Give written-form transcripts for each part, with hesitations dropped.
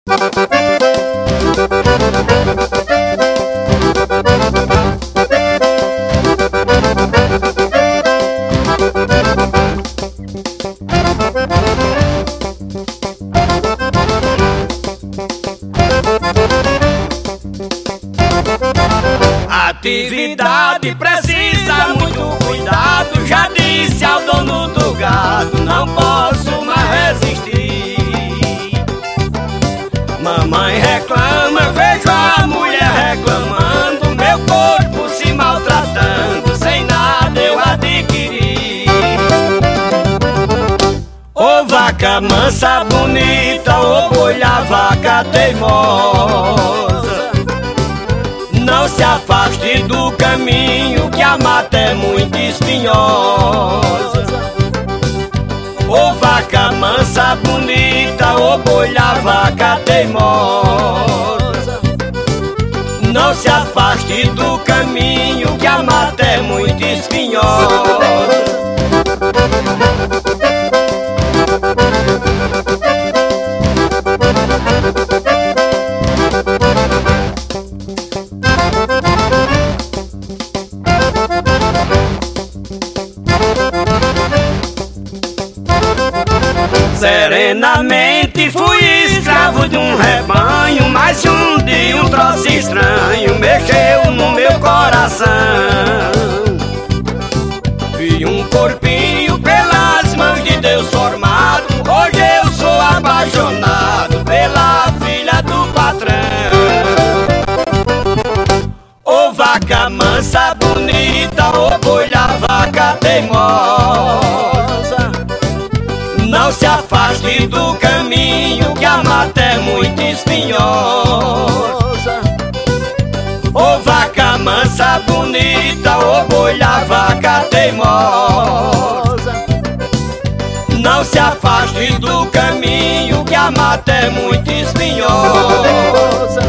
Atividade precisa muito cuidado. Já disse ao dono do gado, não posso mais resistir. Mamãe reclama, vejo a mulher reclamando, meu corpo se maltratando, sem nada eu adquiri. Ô vaca mansa bonita, ô boi a vaca teimosa, não se afaste do caminho, que a mata é muito espinhosa. Ô vaca mansa bonita, ô boi a vaca teimosa, não se afaste do caminho, que a mata é muito espinhosa. Serenamente fui escravo de um rebanho, mas um dia um troço estranho mexeu no meu coração. Vi um corpinho pelas mãos de Deus formado, hoje eu sou apaixonado pela filha do patrão. Ô vaca mansa bonita, ô boi a vaca teimosa, não se afaste do caminho, que a mata é muito espinhosa. Ô vaca mansa bonita, ô boi a vaca teimosa, não se afaste do caminho, que a mata é muito espinhosa.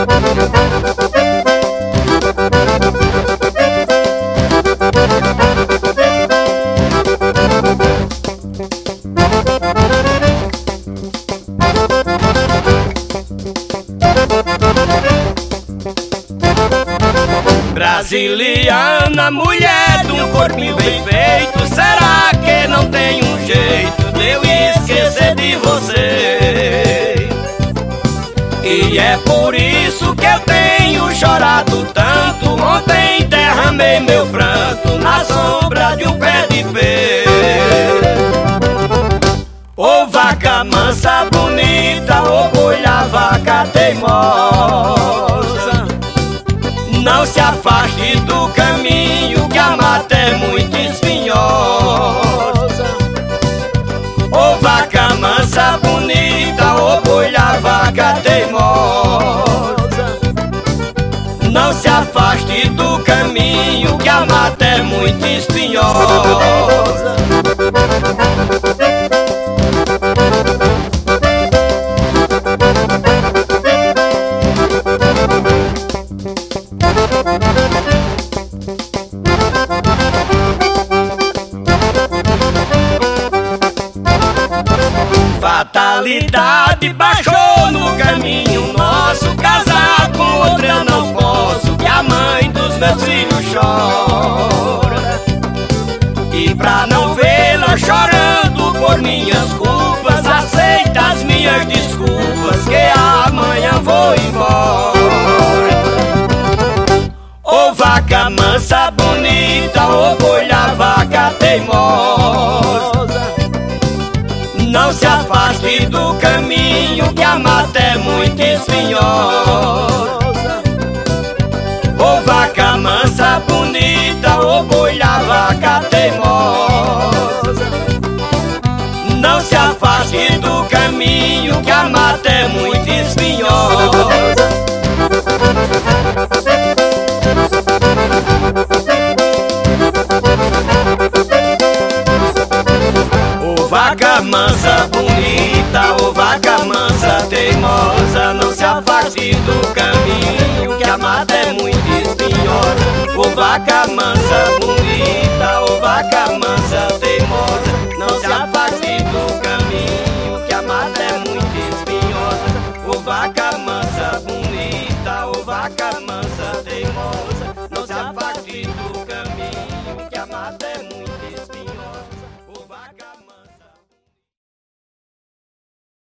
Brasiliana, mulher de um corpinho bem feito, será que não tem um jeito de eu esquecer de você? E é por isso que eu tenho chorado tanto. Ontem derramei meu pranto na sombra de um pé de pé. Ô vaca mansa bonita, ô boi a vaca teimosa, não se afaste do caminho, que a mata é muito espinhosa. Ô vaca mansa bonita, ô boi a vaca teimosa, não se afaste do caminho, que a mata é muito espinhosa. Fatalidade baixou no caminho nosso, casar com outra eu não posso, que a mãe dos meus filhos chora. E pra não vê-la chorando por minhas culpas, aceita as minhas desculpas, que amanhã vou embora. Ô vaca mansa bonita, ô boi a vaca teimosa, não se afaste do caminho, que a mata é muito espinhosa. Ô vaca mansa bonita, ô boi a vaca teimosa, não se afaste do caminho, que a mata é muito espinhosa. Ô vaca mansa bonita, ô vaca mansa teimosa, não se afaste do caminho, que a mata é muito espinhosa. Ô vaca mansa bonita, ô vaca mansa teimosa, não se afaste do caminho, que a mata é muito espinhosa. vaca mansa bonita, ô vaca mansa